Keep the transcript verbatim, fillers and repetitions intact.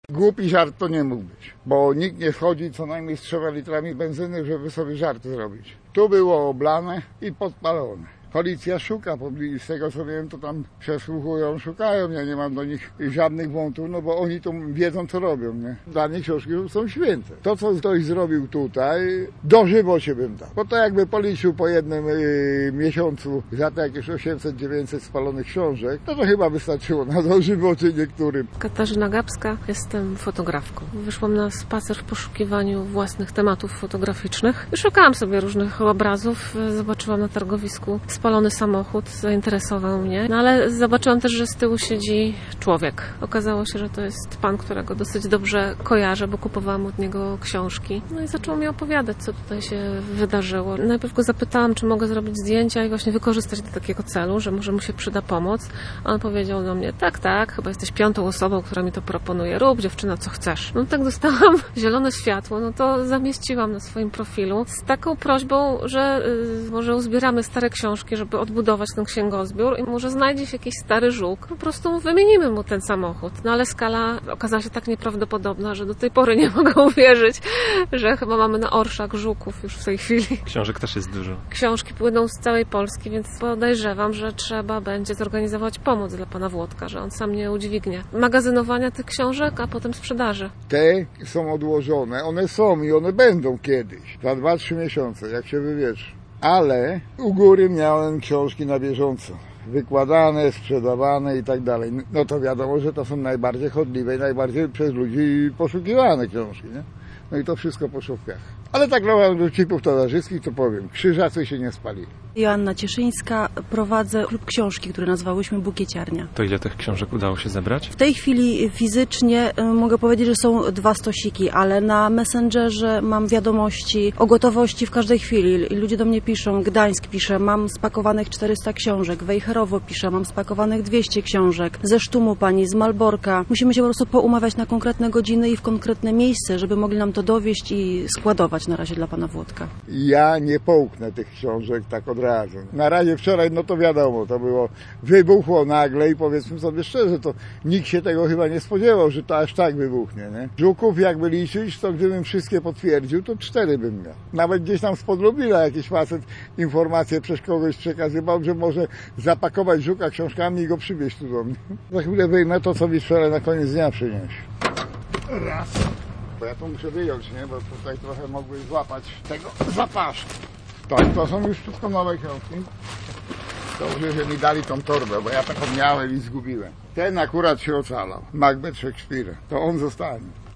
Głupi żart to nie mógł być, bo nikt nie wchodzi co najmniej z trzema litrami benzyny, żeby sobie żart zrobić. Tu było oblane i podpalone. Policja szuka, z tego co wiem, to tam przesłuchują, szukają, ja nie mam do nich żadnych wątów, no bo oni to wiedzą, co robią, nie? Dla nich książki są święte. To, co ktoś zrobił tutaj, dożywocie bym dał. Bo to jakby policzył po jednym yy, miesiącu za te jakieś osiemset dziewięćset spalonych książek, no to chyba wystarczyło na dożywocie niektórym. Katarzyna Gapska, jestem fotografką. Wyszłam na spacer w poszukiwaniu własnych tematów fotograficznych. Szukałam sobie różnych obrazów, zobaczyłam na targowisku spalony samochód, zainteresował mnie, no ale zobaczyłam też, że z tyłu siedzi człowiek. Okazało się, że to jest pan, którego dosyć dobrze kojarzę, bo kupowałam od niego książki. No i zaczął mi opowiadać, co tutaj się wydarzyło. Najpierw go zapytałam, czy mogę zrobić zdjęcia i właśnie wykorzystać do takiego celu, że może mu się przyda pomoc. A on powiedział do mnie, tak, tak, chyba jesteś piątą osobą, która mi to proponuje. Rób, dziewczyna, co chcesz. No tak dostałam zielone światło, no to zamieściłam na swoim profilu z taką prośbą, że yy, może uzbieramy stare książki, żeby odbudować ten księgozbiór i może znajdzie się jakiś stary żuk. Po prostu wymienimy mu ten samochód. No ale skala okazała się tak nieprawdopodobna, że do tej pory nie mogę uwierzyć, że chyba mamy na orszak żuków już w tej chwili. Książek też jest dużo. Książki płyną z całej Polski, więc podejrzewam, że trzeba będzie zorganizować pomoc dla pana Włodka, że on sam nie udźwignie magazynowania tych książek, a potem sprzedaży. Te są odłożone, one są i one będą kiedyś, za dwa trzy miesiące, jak się wywietrzy. Ale u góry miałem książki na bieżąco, wykładane, sprzedawane i tak dalej. No to wiadomo, że to są najbardziej chodliwe i najbardziej przez ludzi poszukiwane książki, nie? No i to wszystko poszło w piach. Ale tak naprawdę do cipów towarzyskich to powiem, krzyżacy się nie spali. Joanna Cieszyńska, prowadzę klub książki, który nazwałyśmy Bukieciarnia. To ile tych książek udało się zebrać? W tej chwili fizycznie mogę powiedzieć, że są dwa stosiki, ale na Messengerze mam wiadomości o gotowości w każdej chwili. Ludzie do mnie piszą, Gdańsk pisze, mam spakowanych czterysta książek, Wejherowo pisze, mam spakowanych dwieście książek, ze Sztumu pani, z Malborka. Musimy się po prostu poumawiać na konkretne godziny i w konkretne miejsce, żeby mogli nam to dowieść i składować na razie dla pana Włodka. Ja nie połknę tych książek tak od razu. Na razie wczoraj, no to wiadomo, to było, wybuchło nagle i powiedzmy sobie szczerze, to nikt się tego chyba nie spodziewał, że to aż tak wybuchnie, nie? Żuków jakby liczyć, to gdybym wszystkie potwierdził, to cztery bym miał. Nawet gdzieś tam spod Lubila jakiś facet informację przez kogoś przekazywał, że może zapakować żuka książkami i go przywieźć tu do mnie. Za chwilę wyjmę to, co mi wczoraj na koniec dnia przynieść. Raz. Bo ja to muszę wyjąć, nie? Bo tutaj trochę mogły złapać tego zapaszku. Tak, to są już wszystko nowe książki. Dobrze, że mi dali tą torbę, bo ja taką miałem i zgubiłem. Ten akurat się ocalał. Macbeth Szekspira. To on zostanie.